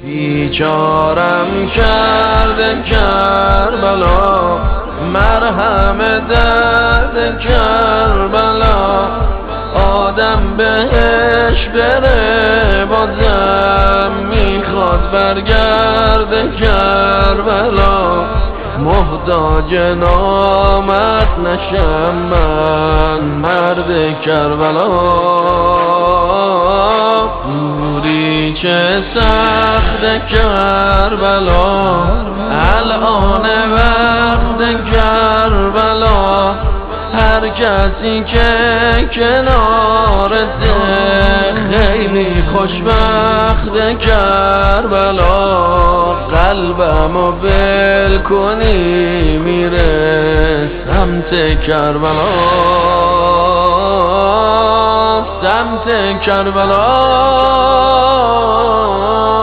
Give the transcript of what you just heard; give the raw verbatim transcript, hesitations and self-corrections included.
بیچارم کرده کربلا، مرهم درد کربلا. آدم بهش بره بازم میخواد برگرده کربلا. محتاج نامت نشم من مرد کربلا. دوری چه سخت کربلا، الان وقت کربلا. هر کسی که کنارته خیلی خوشبخت کربلا. قلبمو بل کنی میره سمت کربلا، سمت کربلا.